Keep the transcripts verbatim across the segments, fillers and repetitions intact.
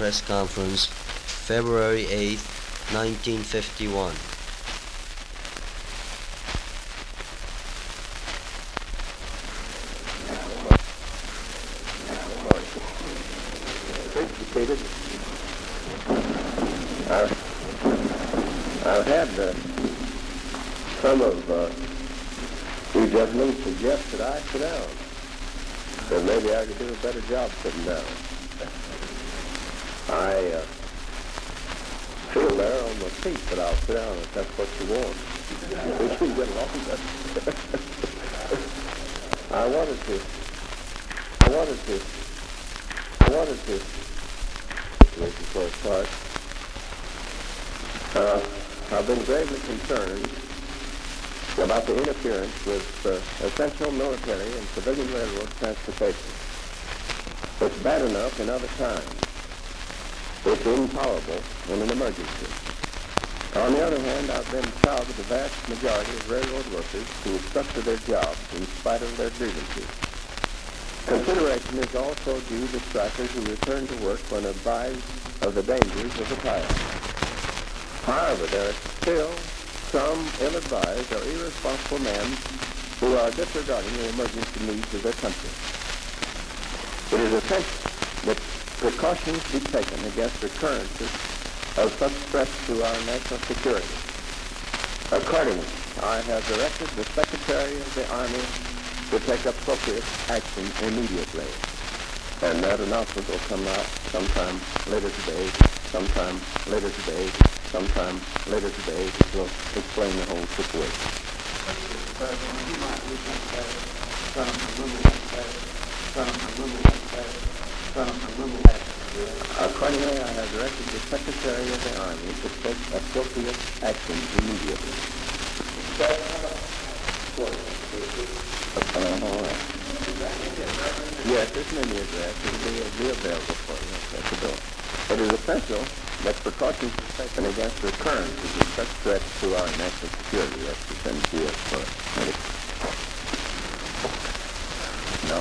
Press Conference, February eighth, nineteen fifty-one. David, I've, I've had uh, some of uh, you gentlemen suggest that I sit down. That maybe I could do a better job sitting down. I uh, feel there on the seat that I'll sit down if that's what you want. We can get along with it. I wanted to, I wanted to, I wanted to, situation for a start. Uh, I've been gravely concerned about the interference with uh, essential military and civilian railroad transportation. It's bad enough in other times. It's intolerable in an emergency. On the other hand, I've been proud of the vast majority of railroad workers who stuck to their jobs in spite of their grievances. Consideration is also due to strikers who return to work when advised of the dangers of the tire. However, there are still some ill-advised or irresponsible men who are disregarding the emergency needs of their country. It is essential that precautions be taken against recurrences of such threats to our national security. Accordingly, I have directed the Secretary of the Army to take appropriate action immediately. And that announcement will come out sometime later today, sometime later today, sometime later today. It will explain the whole situation. Accordingly, I have directed the Secretary of the Army to take appropriate action immediately. Uh, all right. Yes, it's an Indian address. It will be, be available for you. That's the door. It is essential that precautions be taken against recurrences of such threats to our national security. That's the N C S for medic. No.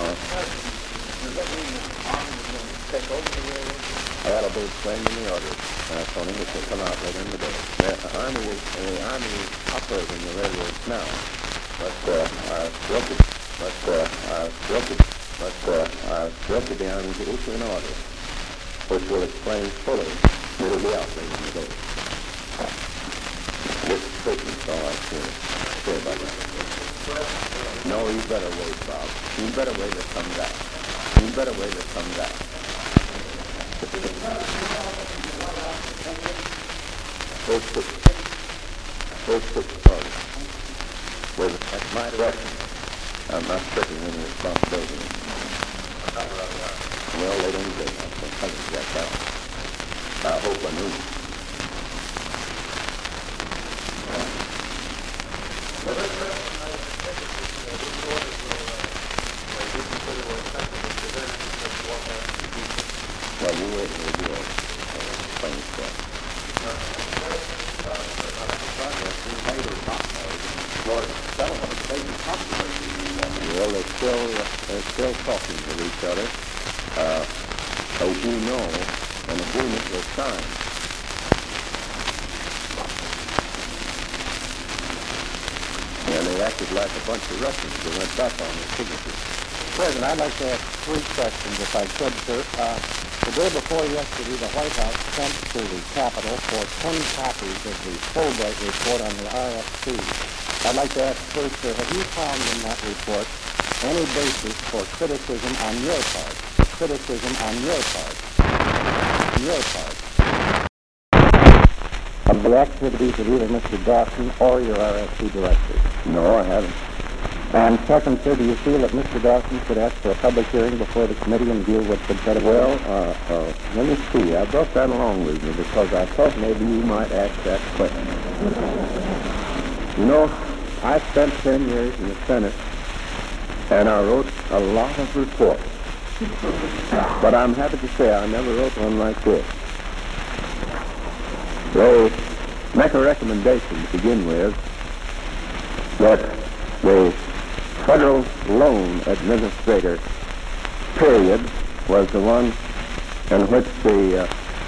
That'll be explained in the order, uh, Tony, which will come out later in the day. The Army is, the Army is operating the railroads now. But uh, I've directed, but uh, I've directed, but uh, I've directed the Army to issue an order, which will explain fully. It'll be out later in the day. This statement's all I can say about that. No, you better wait, Bob. You better wait to come back. You better wait to come back. First six, first six parties. Well, that's my direction. I'm not taking any responsibility. Well, they don't get that. So I can get that. I hope I knew. Well, you wait and we'll do a plain stuff. Well, they're still, they're still talking with each other. Uh, as you know, an agreement was signed. And they acted like a bunch of Russians who went back on their signatures. President, I'd like to ask three questions, if I could, sir. Uh, the day before yesterday, the White House sent to the Capitol for ten copies of the Fulbright report on the R F C. I'd like to ask first, sir, have you found in that report any basis for criticism on your part? Criticism on your part? On your part? Of the activities of either Mister Dawson or your R F C director? No, I haven't. And second, sir, do you feel that Mister Dawson should ask for a public hearing before the committee and deal with the credit? Well, uh, uh, let me see. I brought that along with me because I thought maybe you might ask that question. You know, I spent ten years in the Senate, and I wrote a lot of reports. But I'm happy to say I never wrote one like this. They make a recommendation to begin with that the Federal Loan Administrator period was the one in which the uh,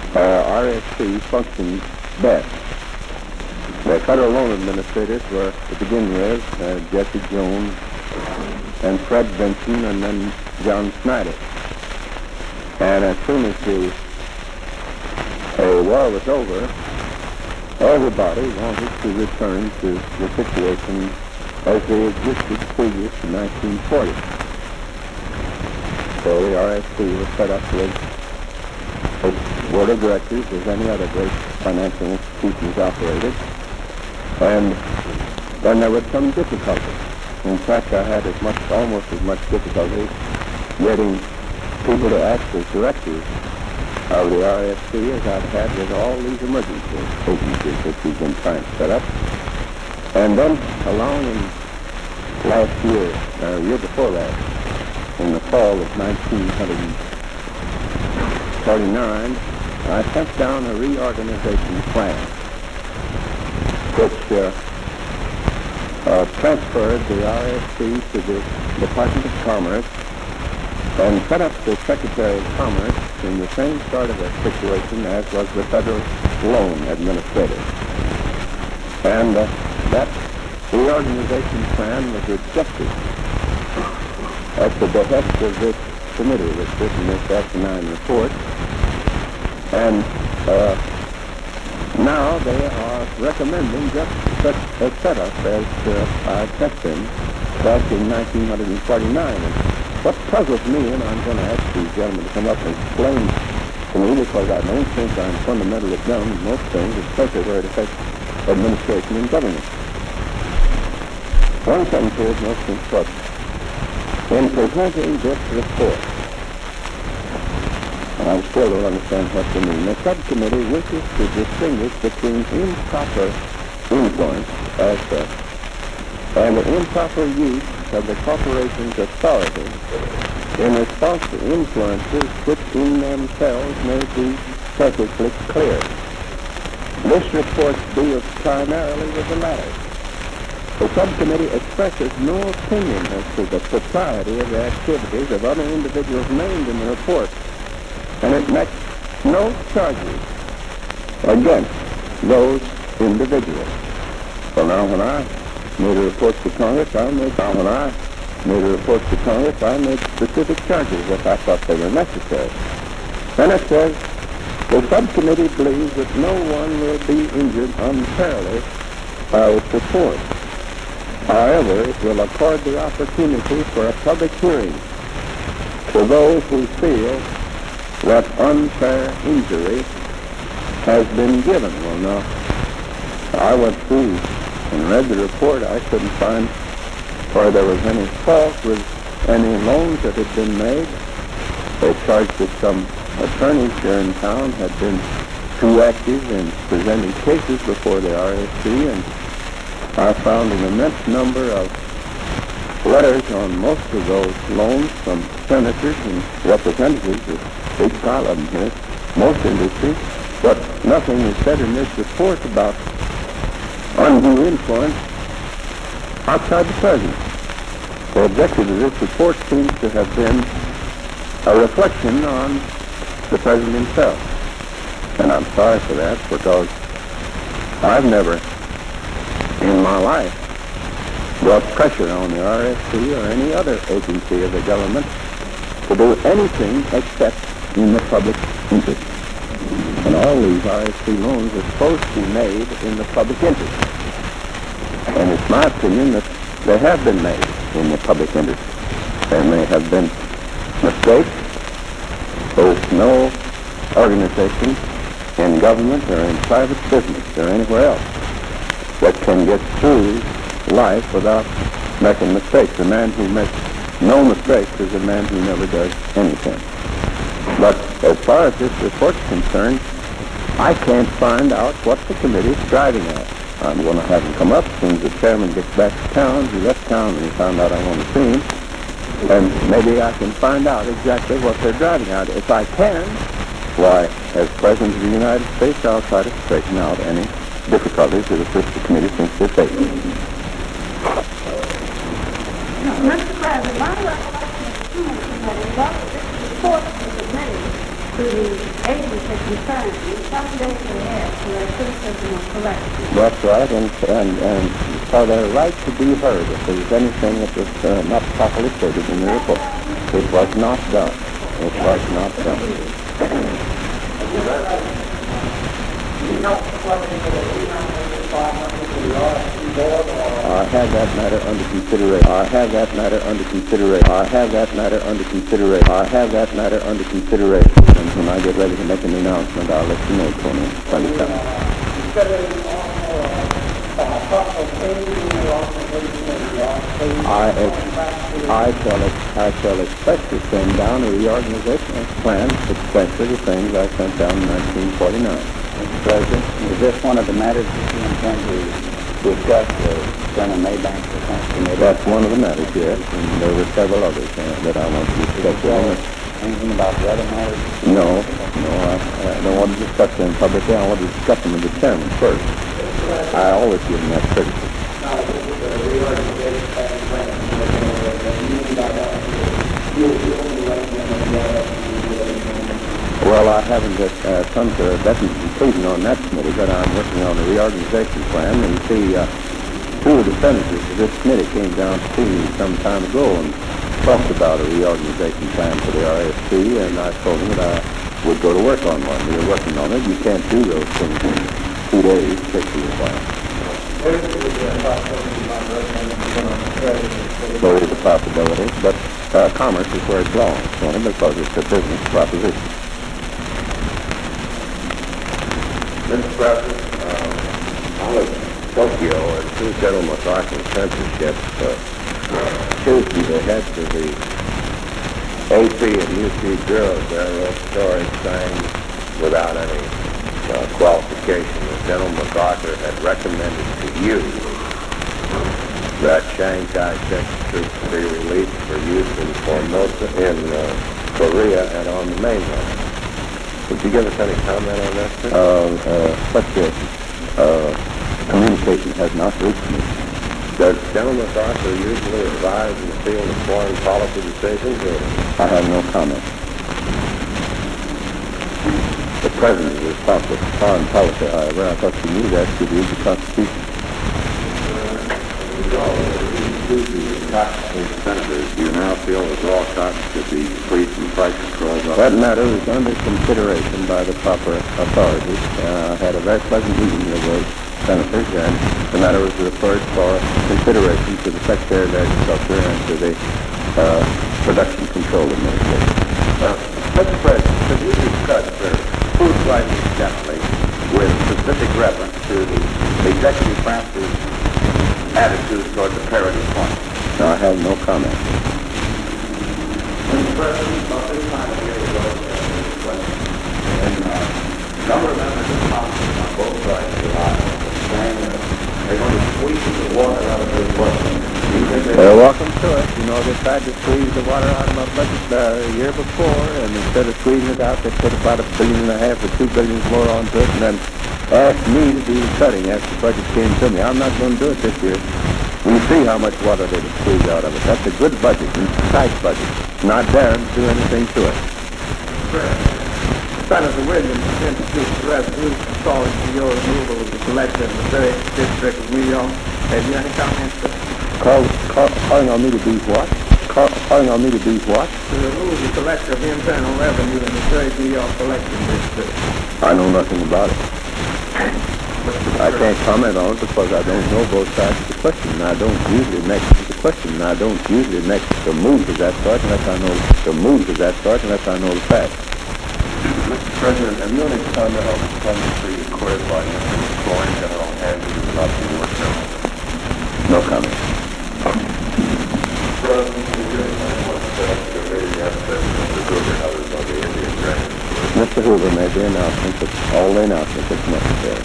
uh, R S C functioned best. The federal loan administrators were, to begin with, uh, Jesse Jones and Fred Vinson and then John Snyder. And as soon as the uh, war was over, everybody wanted to return to the situation as they existed previous to nineteen forty. So the R S C was set up with its board of directors as any other great financial institutions operated. And then there was some difficulty. In fact, I had as much, almost as much difficulty getting people to act as directors of the R S C as I've had with all these emergency agencies that we've been trying to set up. And then along in last year, or year before that, in the fall of nineteen forty-nine, I sent down a reorganization plan which uh, uh, transferred the R S C to the Department of Commerce and set up the Secretary of Commerce in the same sort of a situation as was the Federal Loan Administrator. And uh, that reorganization plan was rejected at the behest of this committee that's written this asinine report. And uh, now they are recommending just such a setup as uh, I sent them back in nineteen forty-nine. And what puzzles me, and I'm going to ask these gentlemen to come up and explain to me, because I don't think I'm fundamentally dumb in most things, especially where it affects administration and government. One sentence here is most important. In presenting this report, and I still don't understand what they mean, the subcommittee wishes to distinguish between improper influence as such and the improper use of the corporation's authority in response to influences which in themselves may be perfectly clear. This report deals primarily with the latter. The subcommittee expresses no opinion as to the propriety of the activities of other individuals named in the report, and it makes no charges against those individuals. So now when I made a report to Congress, I made, now when I made a report to Congress, I made specific charges if I thought they were necessary. Then it says, the subcommittee believes that no one will be injured unfairly by its report. However, it will accord the opportunity for a public hearing to those who feel that unfair injury has been given. Well, now, I went through and read the report. I couldn't find where there was any fault with any loans that had been made. They charged that some attorneys here in town had been too active in presenting cases before the R S C, and I found an immense number of letters on most of those loans from senators and representatives, a big pile of them here, most industries, but nothing is said in this report about undue influence outside the president. The objective of this report seems to have been a reflection on the president himself. And I'm sorry for that, because I've never in my life brought pressure on the R S C or any other agency of the government to do anything except in the public interest. And all these R S C loans are supposed to be made in the public interest. And it's my opinion that they have been made in the public interest. There may have been mistakes. There's no organization in government or in private business or anywhere else that can get through life without making mistakes. The man who makes no mistakes is a man who never does anything. But as far as this report's concerned, I can't find out what the committee is driving at. I'm going to have him come up as soon as the chairman gets back to town. He left town when he found out I wanted to see him. And maybe I can find out exactly what they're driving at. If I can, why, as President of the United States, I'll try to straighten out any difficulties that assist the committee thinks they're facing. Mister President, my recollection of the committee, that this report of the committee to the agency concerned in some days ahead for their criticism of correction. That's right, and, and, and for their right to be heard if there was anything that was uh, not properly stated in the report. It was not done. It was not done. I have that matter under consideration. I have that matter under consideration. I have that matter under consideration. I have that matter under consideration. And when I get ready to make an announcement, I'll let you know, Tony. twenty-seven. I, ex- I shall ex- I shall expect to send down a reorganization plan substantially the things I sent down in nineteen forty-nine. Mister President, is this one of the matters that you intend to discuss, the Senator Maybank Defense Committee? That's one of the matters, yes, and there were several others uh, that I want to discuss with. Anything about the other matters? No, no, I, I don't want to discuss them publicly. I want to discuss them with the chairman first. I always give him that courtesy. Well, I haven't uh, come to a definite conclusion on that committee, but I'm working on a reorganization plan. And you see, uh, two of the senators of this committee came down to see me some time ago and talked about a reorganization plan for the R S C, and I told them that I would go to work on one. We were working on it. You can't do those things in two days. It takes you a while. So it is a possibility, but uh, commerce is where it belongs, only because it's a business proposition. Mister President, uh, out of Tokyo and two General MacArthur censorships, uh, uh, Tuesday they had to the A P and U P bureaus there wrote stories saying without any uh, qualification that General MacArthur had recommended to you that Chiang Kai-shek troops be released for use in Formosa, in uh, Korea and on the mainland. Would you give us any comment on that, sir? Uh, uh, such a uh, communication has not reached me. Does General MacArthur usually advise in the field of foreign policy decisions? Or? I have no comment. The President is responsible for foreign policy, however. I thought you knew that to read the Constitution. Senators, do you now feel that raw cotton should be free from price controls? That matter is under consideration by the proper authorities. Uh, I had a very pleasant meeting with those senators, and the matter was referred for consideration to the Secretary of Agriculture and to the uh, Production Control Administration. Uh, Mister President, could you discuss the food prices generally with specific reference to the Executive Branch's attitude toward the parity point? No, I have no comment. Mister President, about this time of year ago, this question, and uh, a number of members of Congress on both sides of the aisle were saying that they're going to squeeze the water out of this budget. They're welcome to it. You know, they tried to squeeze the water out of my budget uh, a year before, and instead of squeezing it out, they put about a billion and a half or two billion more onto it, and then asked me to do the cutting after the budget came to me. I'm not going to do it this year. We see how much water they can squeeze out of it. That's a good budget, a tight budget. Not daring to do anything to it. Senator Williams introduced a resolution calling for your removal of the collector in the third district of New York. Have you any comments, sir? Call, call, calling on me to do what? Call, calling on me to do what? To remove the collector of internal revenue in the third New York collection district. I know nothing about it. I can't comment on it because I don't know both sides of the question, and I don't usually make the question, and I don't usually make the moves of that sort unless I know the moves of that sort unless I know the facts. Mister President, have you any comment on the clemency accorded by Mister McCoy, General Andrews, about the U S General? No comment. Mister Hoover made the announcement that all the announcements that's necessary.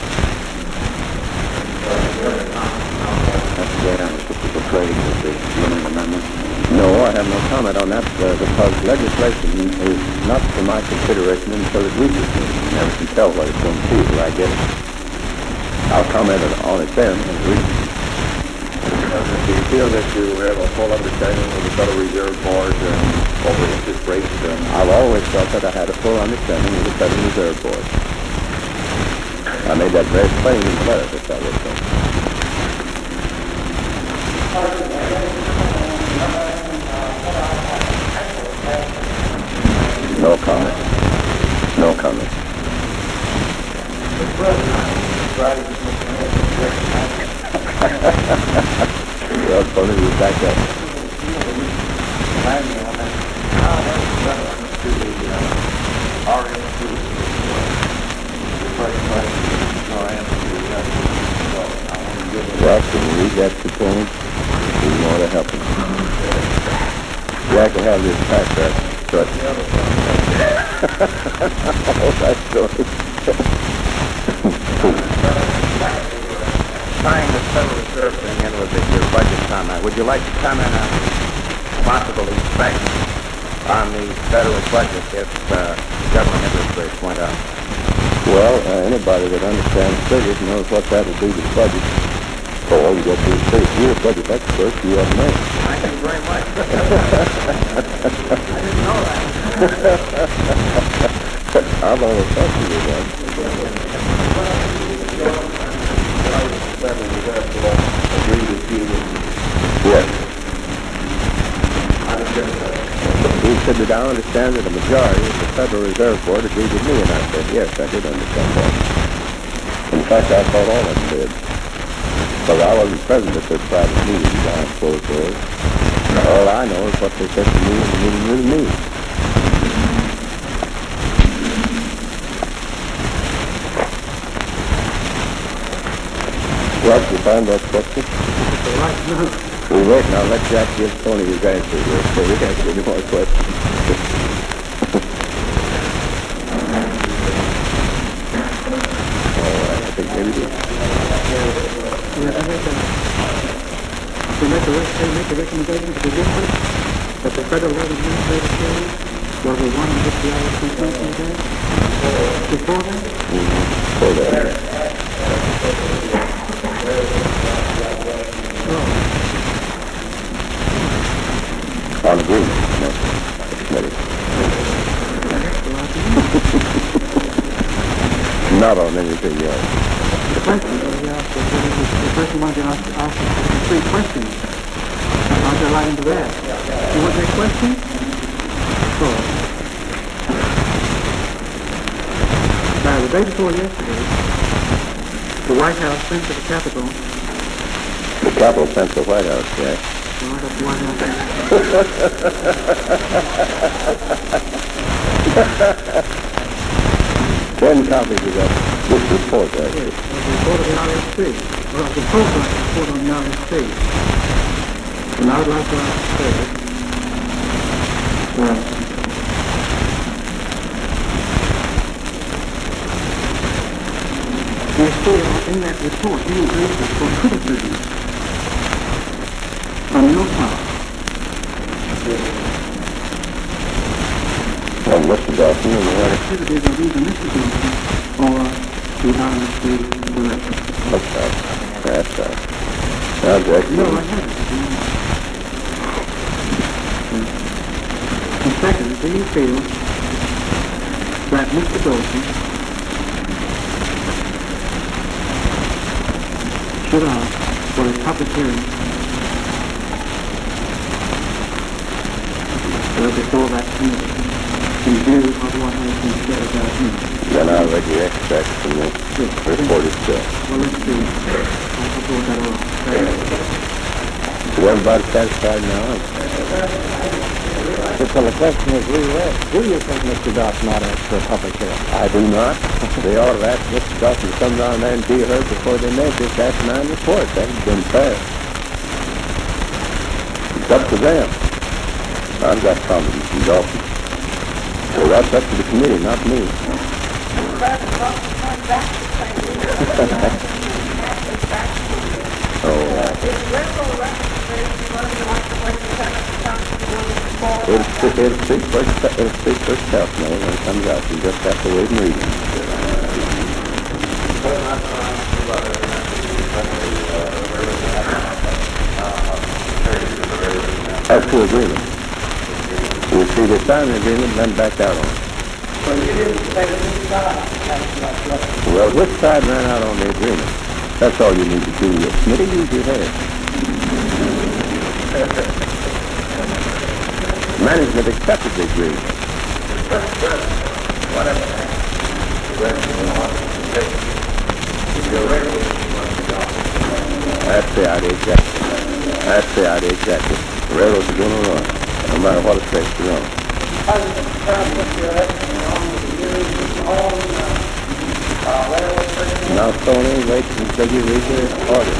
That's the answer to the trade with the Fleming Amendment. No, I have no comment on that uh, because legislation is not for my consideration until it reaches me. You never can tell what it's going to be till I get it. I'll comment on it then when it reaches me. Do you feel that you have a full understanding of the Federal Reserve Board uh, over interest rates? And I've always felt that I had a full understanding of the Federal Reserve Board. I made that very plain in the letter that I wrote them. No comment. No comment. Well, Tony, you back up. Well, can you read that to Tony? We want to help him. Yeah, I can have this pack back. But oh, that's Tony. Tying the Federal Reserve thing in with your budget comment, would you like to comment on possible effect on the federal budget if uh, government interest rates went up? Well, uh, anybody that understands figures knows what that will do to the budget. So all you got to do is say, if you're a budget expert, you ought to know. Thank you very much. I didn't know that. I've always thought you were right. Yes. He said that I understand that a majority of the Federal Reserve Board agreed with me, and I said, yes, I did understand that. In fact, I thought all of them did. But I wasn't present at their private meetings behind closed doors. All I know is what they said to me in the meeting with me. Well, you find that question? Well, wait, now let Jack give Tony his answer here, so we can't get any more questions. All right, I think maybe we do. Yeah, I make a, to make a, rec- make a recommendation to the district that the federal rate administrative period was a one hundred fifty hours consumption day before that. Mm-hmm. For that. On agreement, no, committee. Not on anything else. The question was asked, the person wanted to ask, ask three questions. I'll go right into that. You want that question? Sure. Now, the day before yesterday, the White House sent to the Capitol. The Capitol sent to the White House, Jack. The White House. Ten copies of that, this report, actually. Yes, of the report of the R S C. Well, the program report on the R S C. And I would like to ask first, uh, they say in that report, you raised for criticism on your part. Well, Mister Dawson, and the other. Activities of either Mister Johnson or the R S C director. That's right. That's right. Now, Jack, No, I haven't. And second, do you feel that Mister Dawson should ask for a public hearing uh, before that committee in view of what has been said about him? then I'll read you extracts from the report itself. Well, let's see. I'll go that off. Is everybody satisfied now? So the question is, do you, do you think Mister Dawson ought to ask for a public hearing? I do not. They ought to ask Mister Dawson to come down there and be heard before they make this asinine report. That has been fair. It's up to them. I've got confidence in Dawson. So that's up to the committee, not me. Oh, uh, it'll, speak- it'll speak for itself, it'll speak for itself now when it comes out. You just have to wait and read it. As to agreement. You see, they signed the agreement and then backed out on it. Well, you didn't say which side. Well, which side ran out on the agreement? That's all you need to do. Smitty, use your head. Management accepted the agreement. That's the idea, exactly. That's the idea, exactly. The railroads are going to run, no matter what it takes to run. How does it sound what you're asking on the years on uh, railroad system? Now, Tony, wait until you read the order.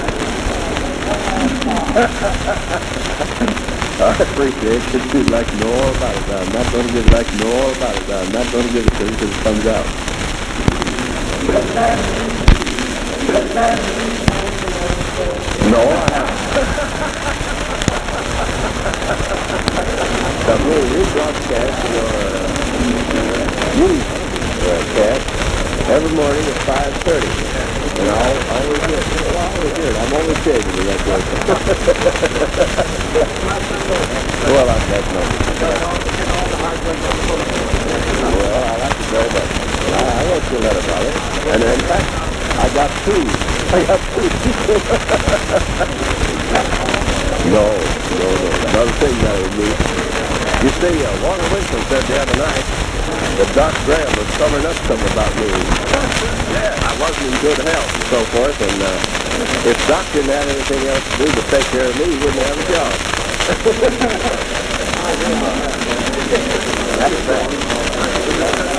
I appreciate it. You'd like to know all about it. I'm not going to give like to know all about it. I'm not going to give it to you until it comes out. No, I haven't. The whole rebroadcast your uh, news uh, cast every morning at five thirty. And I always, always do it. Well, I always do it. I'm always changing the record. Well, I, that's no Well, I like it very much. I, I wrote you a letter about it. And in fact, I got two. I got two. no, no, no. Another thing that would be, you see, uh, Walter Winston said the other night that Doc Graham was covering up something about me. Yeah, I wasn't in good health and so forth, and uh, if Doc didn't have anything else to do to take care of me, he wouldn't have a job. That's right.